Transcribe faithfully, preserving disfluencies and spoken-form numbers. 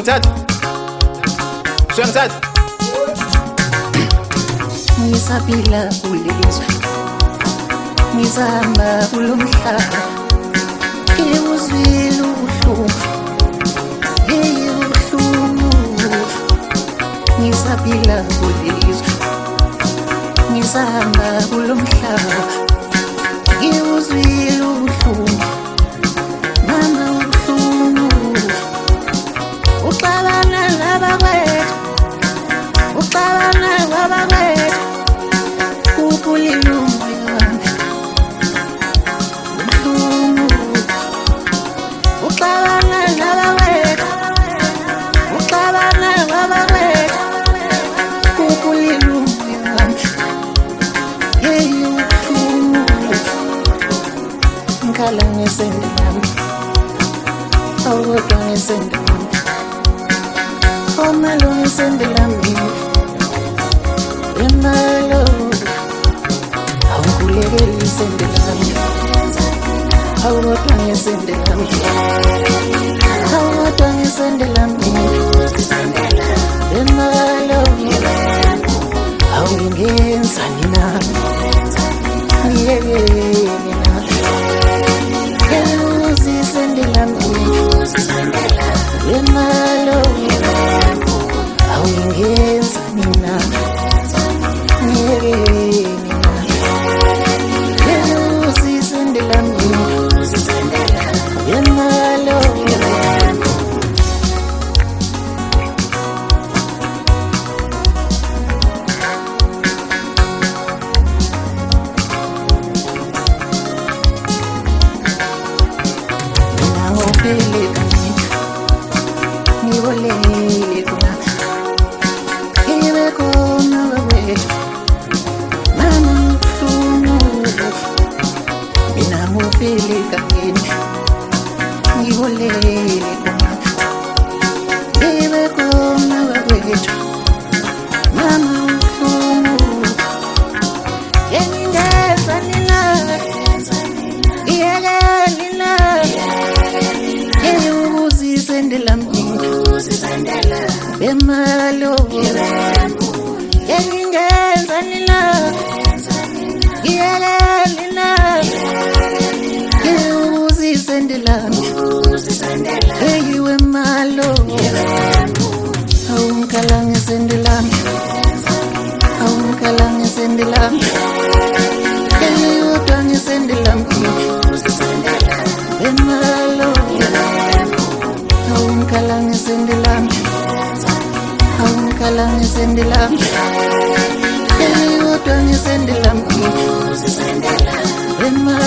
Usuyangithatha. Usuyangithatha. Ngisaphila kulizwe, ngizahamba kulomhlaba, ngiwuzwile ubuhlungu, hey ubuhlungu. Ngisaphila kulizwe, ngizahamba kulomhlaba, ngiwuzwile ubuhlungu, mama ubuhlungu. Uxabana labakwethu, uxabana labakwethu, ukulilungu yami ubuhlungu. Uxabana labakwethu, uxabana labakwethu, ukulilungu yami hey ubuhlungu. Ngikhala ngesende lami, awukodwa ngesende lami, omalo ngesende lami, emalo awukhulekeli isende lami, awukodwa ngesende lami, awukodwa ngesende lami, emalo awungenzani nami, ngiyekeni nami, uzisende lami, emalo awungenzani nami, ngiyekeni nami, uzisende lami, emalo ngibolele khona, ibe khona wewethu, mama ubuhlungu. Mina ngufile kangeni, ngibolele khona, ibe khona wewethu, mama ubuhlungu. Yengingenzani nawe, iyekeni nawe, uzisende lami, emalo yengingenzani nawe, iyekeni nawe, uzisende lami, hey wemalo awungikhala ngesende lami, awungikhala ngesende lami, hey kodwa ngesende lami, emalo awungikhala ngesende lami, awungikhala ngesende lami, hey kodwa ngesende lami, emalo